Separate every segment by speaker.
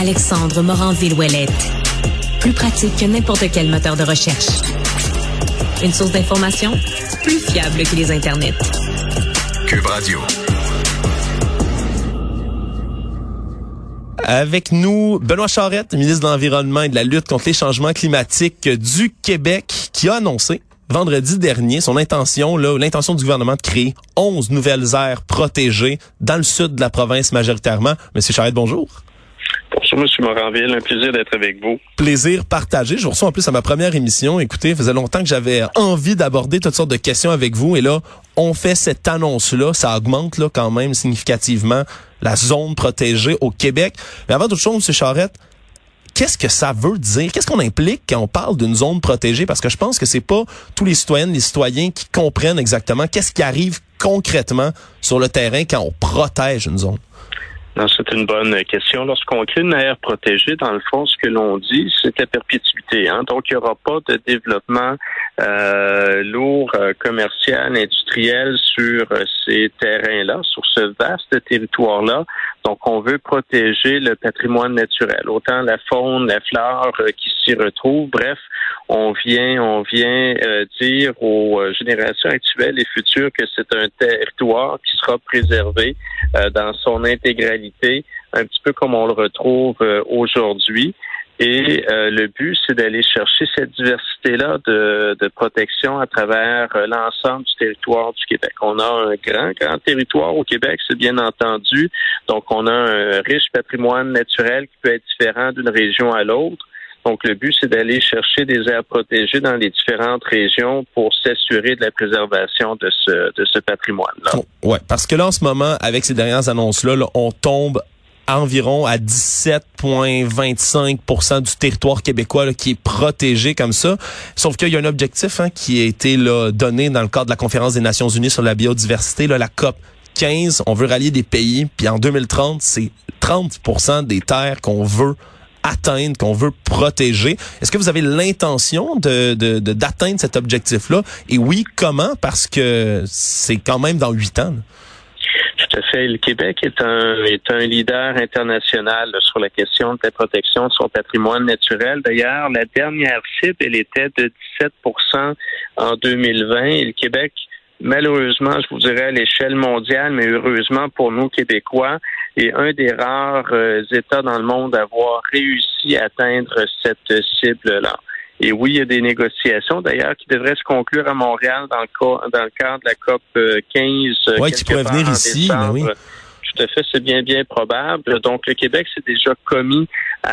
Speaker 1: Alexandre Moranville-Ouellette. Plus pratique que n'importe quel moteur de recherche. Une source d'information plus fiable que les internets.
Speaker 2: Cube Radio.
Speaker 3: Avec nous, Benoît Charette, ministre de l'Environnement et de la lutte contre les changements climatiques du Québec, qui a annoncé vendredi dernier l'intention du gouvernement de créer 11 nouvelles aires protégées dans le sud de la province majoritairement. Monsieur Charette, bonjour.
Speaker 4: Bonjour, M. Moranville. Un plaisir d'être avec vous.
Speaker 3: Plaisir partagé. Je vous reçois en plus à ma première émission. Écoutez, faisait longtemps que j'avais envie d'aborder toutes sortes de questions avec vous. Et là, on fait cette annonce-là. Ça augmente là quand même significativement la zone protégée au Québec. Mais avant toute chose, M. Charette, qu'est-ce que ça veut dire? Qu'est-ce qu'on implique quand on parle d'une zone protégée? Parce que je pense que c'est pas tous les citoyennes, les citoyens qui comprennent exactement qu'est-ce qui arrive concrètement sur le terrain quand on protège une zone.
Speaker 4: Non, c'est une bonne question. Lorsqu'on crée une aire protégée, dans le fond, ce que l'on dit, c'est la perpétuité. Donc, il n'y aura pas de développement lourd, commercial, industriel sur ces terrains-là, sur ce vaste territoire-là. Donc, on veut protéger le patrimoine naturel, autant la faune, la flore qui s'y retrouve. Bref, on vient dire aux générations actuelles et futures que c'est un territoire qui sera préservé dans son intégralité, un petit peu comme on le retrouve aujourd'hui. Et le but, c'est d'aller chercher cette diversité-là de protection à travers l'ensemble du territoire du Québec. On a un grand territoire au Québec, c'est bien entendu. Donc, on a un riche patrimoine naturel qui peut être différent d'une région à l'autre. Donc, le but, c'est d'aller chercher des aires protégées dans les différentes régions pour s'assurer de la préservation de ce patrimoine-là.
Speaker 3: Ouais, parce que là, en ce moment, avec ces dernières annonces-là, on tombe environ à 17,25% du territoire québécois là, qui est protégé comme ça. Sauf qu'il y a un objectif qui a été donné dans le cadre de la Conférence des Nations Unies sur la biodiversité, la COP 15. On veut rallier des pays, puis en 2030, c'est 30% des terres qu'on veut atteindre, qu'on veut protéger. Est-ce que vous avez l'intention d'atteindre cet objectif-là? Et oui, comment? Parce que c'est quand même dans 8 ans. Là.
Speaker 4: Tout à fait. Le Québec est un leader international sur la question de la protection de son patrimoine naturel. D'ailleurs, la dernière cible, elle était de 17% en 2020. Et le Québec, malheureusement, je vous dirais à l'échelle mondiale, mais heureusement pour nous Québécois, est un des rares États dans le monde à avoir réussi à atteindre cette cible-là. Et oui, il y a des négociations, d'ailleurs, qui devraient se conclure à Montréal dans le cadre de la COP 15.
Speaker 3: Oui, qui pourrait venir ici, mais oui.
Speaker 4: Tout à fait, c'est bien probable. Donc, le Québec s'est déjà commis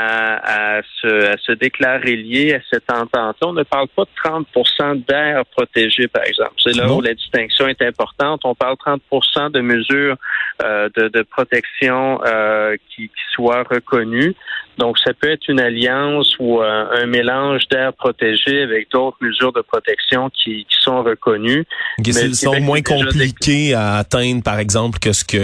Speaker 4: à se déclarer lié à cette entente. On ne parle pas de 30% d'aires protégées, par exemple. C'est là où la distinction est importante. On parle 30% de mesures de protection qui soient reconnues. Donc, ça peut être une alliance ou un mélange d'aires protégées avec d'autres mesures de protection qui sont reconnues.
Speaker 3: Okay, ils sont moins compliqués à atteindre, par exemple, que ce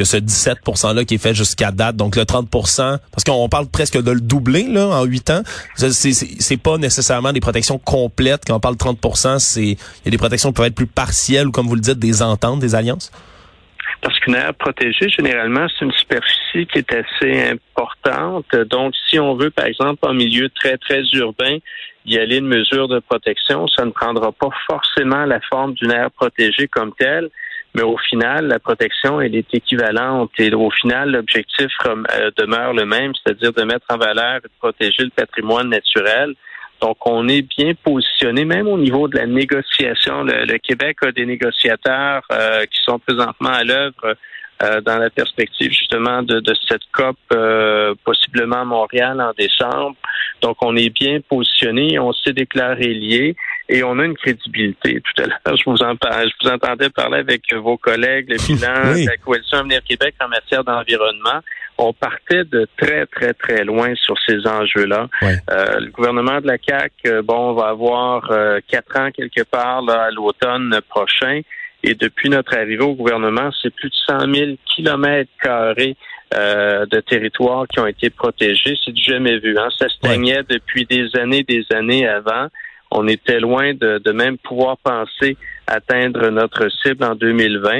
Speaker 3: 17%-là qui est fait jusqu'à date. Donc, le 30%, parce qu'on parle presque de le doubler là en 8 ans. C'est pas nécessairement des protections complètes. Quand on parle de 30%, il y a des protections qui peuvent être plus partielles ou, comme vous le dites, des ententes, des alliances.
Speaker 4: Parce qu'une aire protégée, généralement, c'est une superficie qui est assez importante. Donc, si on veut, par exemple, en milieu très, très urbain, y aller une mesure de protection, ça ne prendra pas forcément la forme d'une aire protégée comme telle, mais au final, la protection, elle est équivalente. Et au final, l'objectif demeure le même, c'est-à-dire de mettre en valeur et de protéger le patrimoine naturel. Donc, on est bien positionné, même au niveau de la négociation. Le Québec a des négociateurs qui sont présentement à l'œuvre dans la perspective justement de cette COP, possiblement à Montréal en décembre. Donc, on est bien positionné, on s'est déclaré lié et on a une crédibilité. Tout à l'heure, je vous entendais parler avec vos collègues, le bilan de la Coalition Avenir Québec en matière d'environnement. On partait de très, très, très loin sur ces enjeux-là. Ouais. Le gouvernement de la CAQ, va avoir 4 ans quelque part là, à l'automne prochain. Et depuis notre arrivée au gouvernement, c'est plus de 100 000 kilomètres carrés de territoires qui ont été protégés. C'est du jamais vu. Ça se stagnait depuis des années avant. On était loin de même pouvoir penser atteindre notre cible en 2020.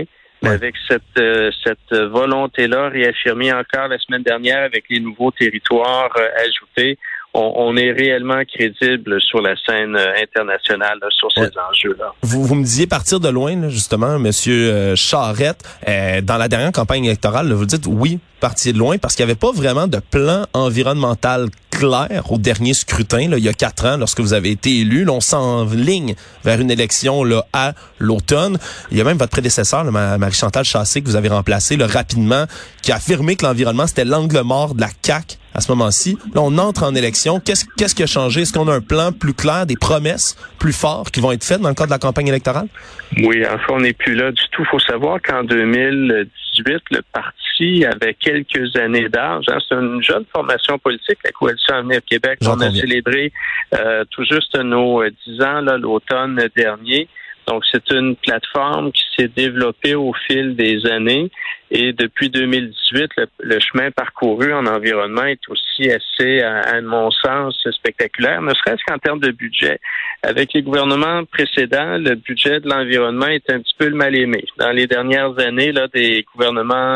Speaker 4: Mais avec cette volonté-là réaffirmée encore la semaine dernière avec les nouveaux territoires ajoutés, on est réellement crédible sur la scène internationale là, sur ces enjeux-là.
Speaker 3: Vous me disiez partir de loin, là, justement, Monsieur Charette. Dans la dernière campagne électorale, là, vous dites oui, partir de loin, parce qu'il n'y avait pas vraiment de plan environnemental clair au dernier scrutin, là, il y a 4 ans, lorsque vous avez été élu. Là, on s'enligne vers une élection là, à l'automne. Il y a même votre prédécesseur, là, Marie-Chantal Chassé, que vous avez remplacé là, rapidement, qui a affirmé que l'environnement, c'était l'angle mort de la CAQ à ce moment-ci. Là, on entre en élection. Qu'est-ce qui a changé? Est-ce qu'on a un plan plus clair, des promesses plus fortes qui vont être faites dans le cadre de la campagne électorale?
Speaker 4: Oui, en fait, on n'est plus là du tout. Il faut savoir qu'en 2018, le parti avait quelques années d'âge. Hein. C'est une jeune formation politique, la Coalition Avenir Québec. On a célébré tout juste nos 10 ans là, l'automne dernier. Donc, c'est une plateforme qui s'est développée au fil des années. Et depuis 2018, le chemin parcouru en environnement est aussi assez, à mon sens, spectaculaire, ne serait-ce qu'en termes de budget. Avec les gouvernements précédents, le budget de l'environnement est un petit peu le mal-aimé. Dans les dernières années, là, des gouvernements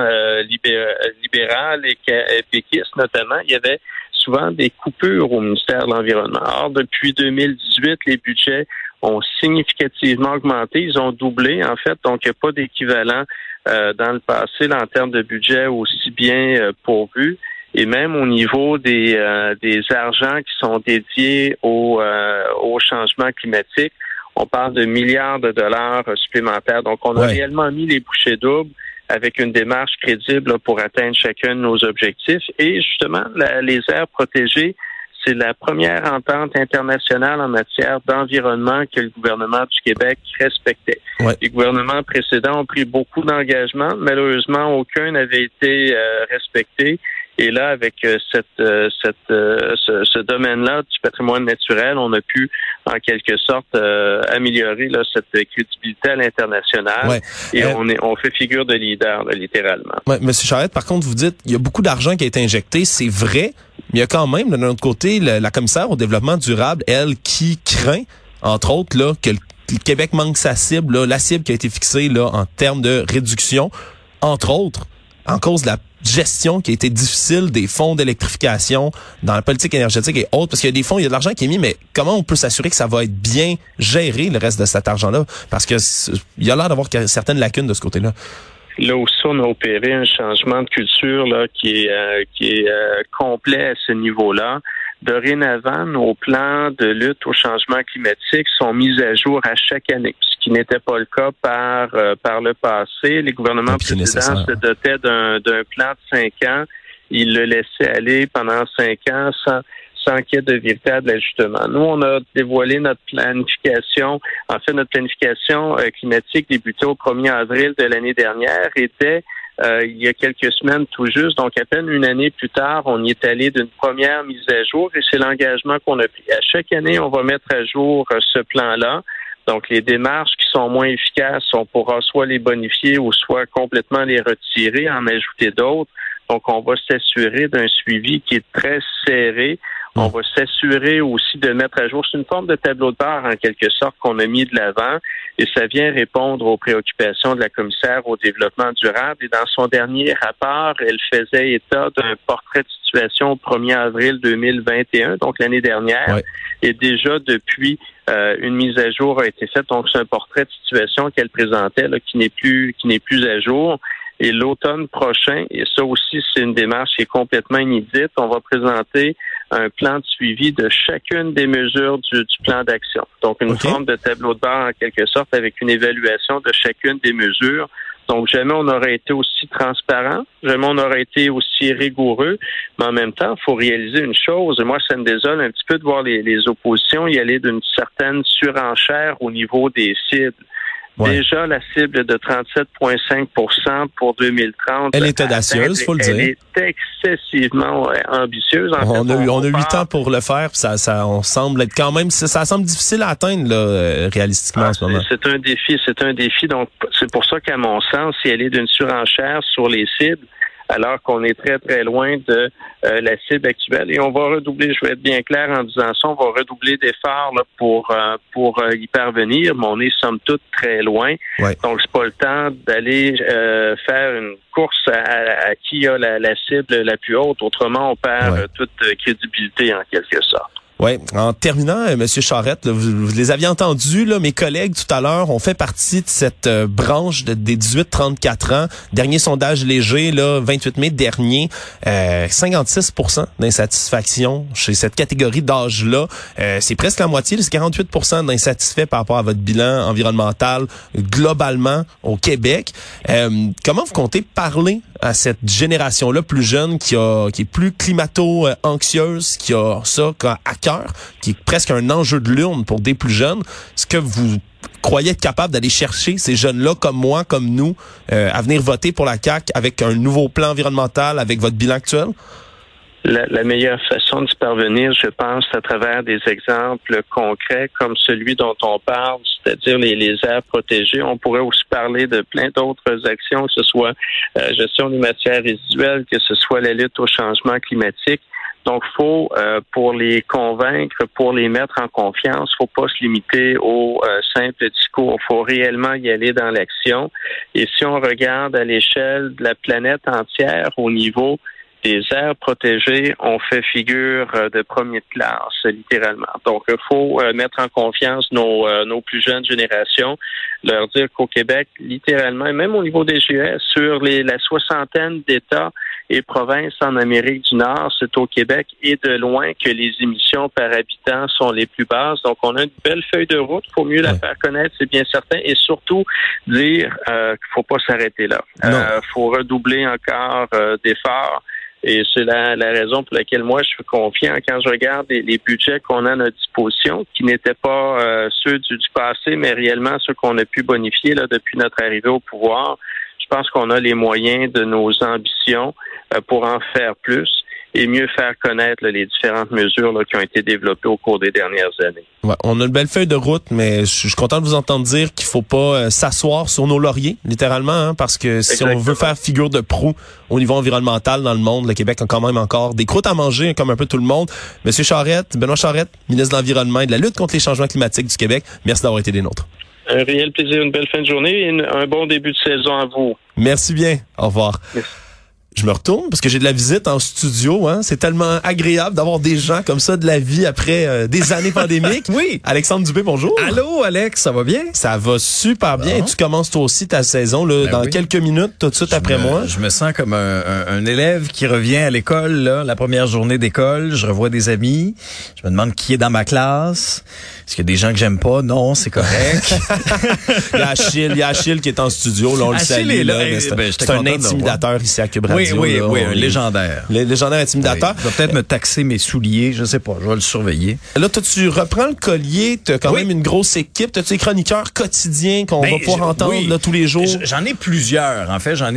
Speaker 4: libéraux et péquistes notamment, il y avait souvent des coupures au ministère de l'Environnement. Or, depuis 2018, les budgets ont significativement augmenté. Ils ont doublé, en fait, donc il n'y a pas d'équivalent dans le passé là, en termes de budget aussi bien pourvu. Et même au niveau des argents qui sont dédiés au changement climatique, on parle de milliards de dollars supplémentaires. Donc, on a réellement mis les bouchées doubles avec une démarche crédible là, pour atteindre chacun de nos objectifs. Et justement, les aires protégées, c'est la première entente internationale en matière d'environnement que le gouvernement du Québec respectait. Les gouvernements précédents ont pris beaucoup d'engagements. Malheureusement, aucun n'avait été respecté. Et là, avec ce domaine-là du patrimoine naturel, on a pu, en quelque sorte, améliorer là, cette crédibilité à l'international. Et on fait figure de leader, là, littéralement.
Speaker 3: Monsieur Charette, par contre, vous dites il y a beaucoup d'argent qui a été injecté, c'est vrai, mais il y a quand même, de notre côté, la commissaire au développement durable, elle, qui craint, entre autres, là, que le Québec manque sa cible, là, la cible qui a été fixée là, en termes de réduction, entre autres, en cause de la gestion qui a été difficile des fonds d'électrification dans la politique énergétique et autres, parce qu'il y a des fonds, il y a de l'argent qui est mis, mais comment on peut s'assurer que ça va être bien géré, le reste de cet argent-là? Parce que il y a l'air d'avoir certaines lacunes de ce côté-là.
Speaker 4: Là aussi, on a opéré un changement de culture là qui est complet à ce niveau-là. Dorénavant, nos plans de lutte au changement climatique sont mis à jour à chaque année, ce qui n'était pas le cas par le passé. Les gouvernements précédents se dotaient d'un plan de 5 ans. Ils le laissaient aller pendant 5 ans sans qu'il y ait de véritable ajustement. Nous, on a dévoilé notre planification. En fait, notre planification climatique débutait au 1er avril de l'année dernière et dès il y a quelques semaines tout juste, donc à peine une année plus tard, on y est allé d'une première mise à jour et c'est l'engagement qu'on a pris. À chaque année, on va mettre à jour ce plan-là. Donc, les démarches qui sont moins efficaces, on pourra soit les bonifier ou soit complètement les retirer, en ajouter d'autres. Donc, on va s'assurer d'un suivi qui est très serré. On va s'assurer aussi de mettre à jour. C'est une forme de tableau de bord, en quelque sorte, qu'on a mis de l'avant. Et ça vient répondre aux préoccupations de la commissaire au développement durable. Et dans son dernier rapport, elle faisait état d'un portrait de situation au 1er avril 2021, donc l'année dernière. Et déjà, depuis, une mise à jour a été faite. Donc, c'est un portrait de situation qu'elle présentait là, qui n'est plus à jour. Et l'automne prochain, et ça aussi, c'est une démarche qui est complètement inédite, on va présenter un plan de suivi de chacune des mesures du plan d'action. Donc, une forme de tableau de bord, en quelque sorte, avec une évaluation de chacune des mesures. Donc, jamais on aurait été aussi transparent, jamais on aurait été aussi rigoureux, mais en même temps, il faut réaliser une chose. Moi, ça me désole un petit peu de voir les oppositions y aller d'une certaine surenchère au niveau des cibles. Déjà, la cible de 37,5% pour 2030.
Speaker 3: Elle est audacieuse, faut le dire.
Speaker 4: Elle est excessivement ambitieuse.
Speaker 3: On a eu 8 ans pour le faire, puis on semble être quand même, ça semble difficile à atteindre, là, réalistiquement en ce moment.
Speaker 4: C'est un défi. Donc, c'est pour ça qu'à mon sens, si elle est d'une surenchère sur les cibles, alors qu'on est très, très loin de la cible actuelle. Et on va redoubler, je vais être bien clair en disant ça, on va redoubler d'efforts là, pour y parvenir, mais on est somme toute très loin.
Speaker 3: Ouais.
Speaker 4: Donc, c'est pas le temps d'aller faire une course à qui a la cible la plus haute. Autrement, on perd toute crédibilité en quelque sorte.
Speaker 3: Oui. En terminant, M. Charette, là, vous les aviez entendus, là, mes collègues tout à l'heure, ont fait partie de cette branche des 18-34 ans. Dernier sondage léger, là, 28 mai dernier, 56% d'insatisfaction chez cette catégorie d'âge-là. C'est presque la moitié, c'est 48% d'insatisfaits par rapport à votre bilan environnemental globalement au Québec. Comment vous comptez parler à cette génération-là plus jeune qui est plus climato-anxieuse, qui a ça à cœur, qui est presque un enjeu de l'urne pour des plus jeunes? Est-ce que vous croyez être capable d'aller chercher ces jeunes-là comme moi, comme nous, à venir voter pour la CAQ avec un nouveau plan environnemental, avec votre bilan actuel?
Speaker 4: La meilleure façon de se parvenir, je pense, à travers des exemples concrets comme celui dont on parle, c'est-à-dire les aires protégées. On pourrait aussi parler de plein d'autres actions, que ce soit gestion des matières résiduelles, que ce soit la lutte au changement climatique. Donc, faut pour les convaincre, pour les mettre en confiance, faut pas se limiter au simple discours. Faut réellement y aller dans l'action. Et si on regarde à l'échelle de la planète entière, au niveau des aires protégées, on fait figure de première classe, littéralement. Donc, il faut mettre en confiance nos plus jeunes générations, leur dire qu'au Québec, littéralement, et même au niveau des GES, sur la soixantaine d'États et provinces en Amérique du Nord, c'est au Québec et de loin que les émissions par habitant sont les plus basses. Donc, on a une belle feuille de route. Il faut mieux la faire connaître, c'est bien certain. Et surtout, dire qu'il ne faut pas s'arrêter là. Faut redoubler encore d'efforts. Et c'est la raison pour laquelle moi, je suis confiant quand je regarde les budgets qu'on a à notre disposition, qui n'étaient pas ceux du passé, mais réellement ceux qu'on a pu bonifier là, depuis notre arrivée au pouvoir. Je pense qu'on a les moyens de nos ambitions pour en faire plus et mieux faire connaître là, les différentes mesures là, qui ont été développées au cours des dernières années.
Speaker 3: Ouais, on a une belle feuille de route, mais je suis content de vous entendre dire qu'il faut pas s'asseoir sur nos lauriers, littéralement, hein, parce que si on veut faire figure de proue au niveau environnemental dans le monde, le Québec a quand même encore des croûtes à manger, comme un peu tout le monde. Monsieur Charette, Benoît Charette, ministre de l'Environnement et de la lutte contre les changements climatiques du Québec, merci d'avoir été des nôtres.
Speaker 4: Un réel plaisir, une belle fin de journée et un bon début de saison à vous.
Speaker 3: Merci bien. Au revoir.
Speaker 4: Merci.
Speaker 3: Je me retourne parce que j'ai de la visite en studio. Hein. C'est tellement agréable d'avoir des gens comme ça de la vie après des années pandémiques.
Speaker 5: Oui.
Speaker 3: Alexandre Dubé, bonjour.
Speaker 5: Allô, Alex, ça va bien?
Speaker 3: Ça va super bien. Et tu commences toi aussi ta saison là, dans quelques minutes, tout de suite après moi.
Speaker 5: Je me sens comme un élève qui revient à l'école, là, la première journée d'école. Je revois des amis. Je me demande qui est dans ma classe. Est-ce qu'il y a des gens que j'aime pas? Non, c'est correct.
Speaker 3: Il y a Achille qui est en studio. Là, on le salue. Là, c'est un intimidateur ici à Cube Radio.
Speaker 5: Oui, un légendaire.
Speaker 3: Légendaire intimidateur.
Speaker 5: Il va peut-être me taxer mes souliers, je sais pas, je vais le surveiller.
Speaker 3: Là, toi, tu reprends le collier, tu as quand même une grosse équipe. T'as-tu des chroniqueurs quotidiens qu'on va pouvoir entendre là, tous les jours?
Speaker 5: J'en ai plusieurs, en fait,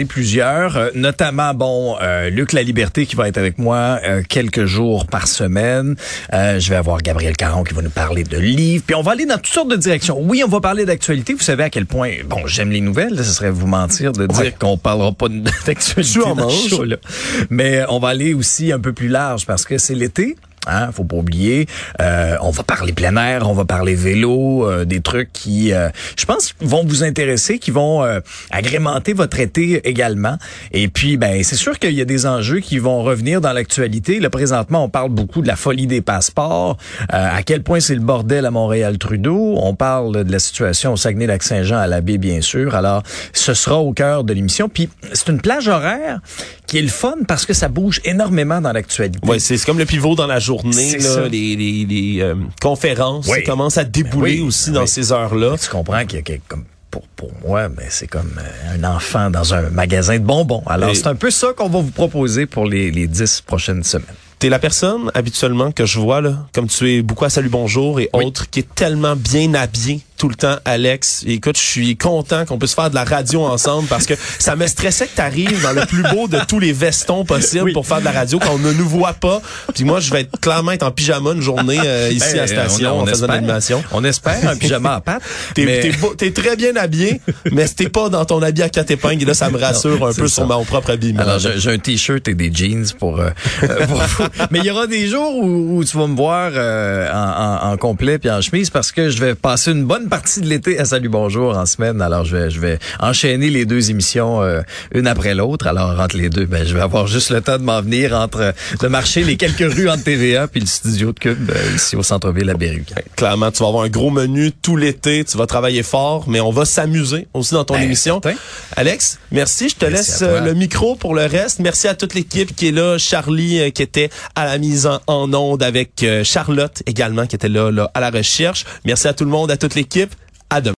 Speaker 5: notamment, Luc La Liberté qui va être avec moi quelques jours par semaine. Je vais avoir Gabriel Caron qui va nous parler de livres. Puis on va aller dans toutes sortes de directions. Oui, on va parler d'actualité. Vous savez à quel point, j'aime les nouvelles. Là, ce serait vous mentir de dire qu'on parlera pas d'actualité. Show, là. Mais on va aller aussi un peu plus large parce que c'est l'été. Hein, faut pas oublier. On va parler plein air, on va parler vélo, des trucs qui, je pense, vont vous intéresser, qui vont agrémenter votre été également. Et puis, c'est sûr qu'il y a des enjeux qui vont revenir dans l'actualité. Là, présentement, on parle beaucoup de la folie des passeports, à quel point c'est le bordel à Montréal-Trudeau. On parle de la situation au Saguenay-Lac-Saint-Jean à la baie, bien sûr. Alors, ce sera au cœur de l'émission. Puis, c'est une plage horaire qui est le fun parce que ça bouge énormément dans l'actualité.
Speaker 3: Ouais, c'est comme le pivot dans la journée, là, les conférences commencent à débouler aussi dans ces heures-là.
Speaker 5: Tu comprends qu'il y a comme pour moi, c'est comme un enfant dans un magasin de bonbons. Alors, c'est un peu ça qu'on va vous proposer pour les 10 prochaines semaines.
Speaker 3: T'es la personne, habituellement, que je vois, là, comme tu es beaucoup à Salut Bonjour et autres, qui est tellement bien habillée tout le temps, Alex. Et écoute, je suis content qu'on puisse faire de la radio ensemble parce que ça me stressait que t'arrives dans le plus beau de tous les vestons possibles pour faire de la radio, qu'on ne nous voit pas. Puis moi, je vais clairement être en pyjama une journée ici à la station en faisant l'animation.
Speaker 5: On espère un pyjama à pattes.
Speaker 3: T'es très bien habillé, mais t'es pas dans ton habit à quatre épingles. Et là, ça me rassure un peu sur mon propre habillement.
Speaker 5: Alors, j'ai un t-shirt et des jeans pour mais il y aura des jours où tu vas me voir en complet puis en chemise parce que je vais passer une bonne partie de l'été à Salut Bonjour en semaine. Alors je vais enchaîner les deux émissions une après l'autre. Alors entre les deux, je vais avoir juste le temps de m'en venir de marcher les quelques rues entre TVA puis le studio de Cube ici au centre-ville à Berruque.
Speaker 3: Clairement, tu vas avoir un gros menu tout l'été, tu vas travailler fort, mais on va s'amuser aussi dans ton émission. Certain. Alex, merci, je te laisse le micro pour le reste. Merci à toute l'équipe qui est là, Charlie qui était à la mise en onde avec Charlotte également qui était là à la recherche. Merci à tout le monde, à toute l'équipe. À demain.